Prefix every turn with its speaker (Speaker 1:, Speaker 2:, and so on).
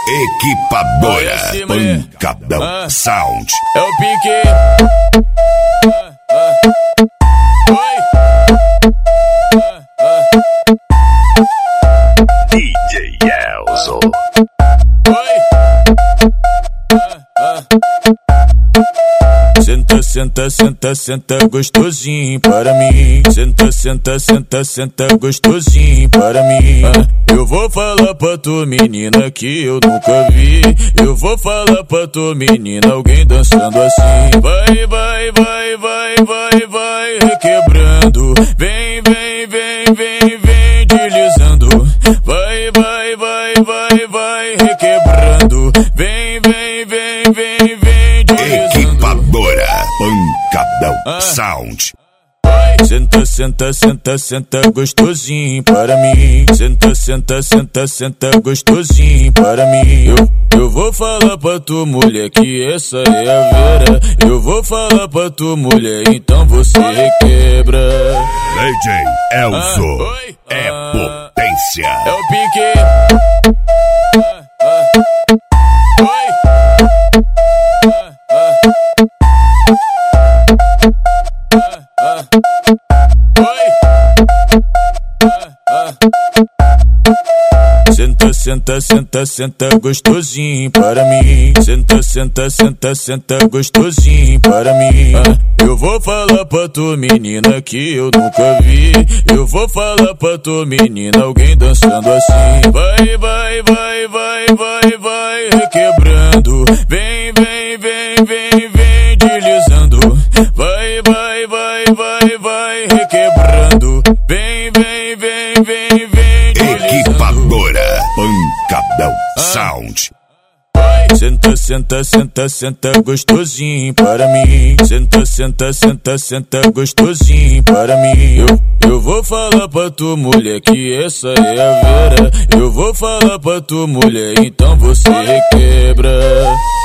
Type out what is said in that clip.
Speaker 1: Equipadora Pancadão Sound.
Speaker 2: É o pique. Oi.
Speaker 1: DJ Elzo.
Speaker 2: Oi. Senta, senta, senta, senta gostosinho para mim. Senta, senta, senta, senta gostosinho para mim. Eu vou falar pra tua menina que eu nunca vi. Eu vou falar pra tua menina alguém dançando assim. Vai, vai, vai, vai, vai, vai requebrando. Vem, vem, vem, vem, vem deslizando. Vai, vai, vai, vai, vai requebrando. Vem, vem, vem, vem, vem deslizando.
Speaker 1: Equipadora Pancadão Sound.
Speaker 2: Senta, senta, senta, senta gostosinho para mim. Senta, senta, senta, senta gostosinho para mim. Eu vou falar pra tua mulher que essa é a Vera. Eu vou falar pra tua mulher, então você requebra.
Speaker 1: DJ Elzo é potência.
Speaker 2: É o pique. Oi. Senta, senta, senta, senta gostosinho para mim. Senta, senta, senta, senta gostosinho para mim. Eu vou falar pra tua menina que eu nunca vi. Eu vou falar pra tua menina alguém dançando assim. Vai, vai, vai, vai, vai, vai requebrando. Vem, vem, vem, vem, vem deslizando. Vai, vai, vai, vai, vai requebrando. Vem, vem, vem, vem, vem deslizando.
Speaker 1: Equipadora Pancadão Sound.
Speaker 2: Senta, senta, senta, senta gostosinho para mim. Senta, senta, senta, senta gostosinho para mim. Eu vou falar pra tua mulher que essa é a Vera. Eu vou falar pra tua mulher, então você requebra.